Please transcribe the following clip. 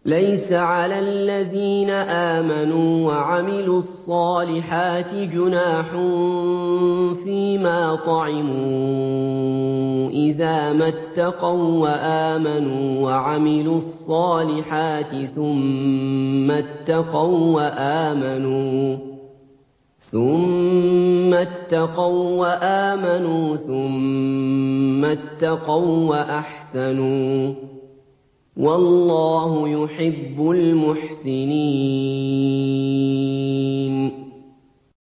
لَيْسَ عَلَى الَّذِينَ آمَنُوا وَعَمِلُوا الصَّالِحَاتِ جُنَاحٌ فِيمَا طَعِمُوا إِذَا مَا اتَّقَوا وَّآمَنُوا وَعَمِلُوا الصَّالِحَاتِ ثُمَّ اتَّقَوا وَّآمَنُوا ثُمَّ اتَّقَوا وَّأَحْسَنُوا ۗ وَاللَّهُ يُحِبُّ الْمُحْسِنِينَ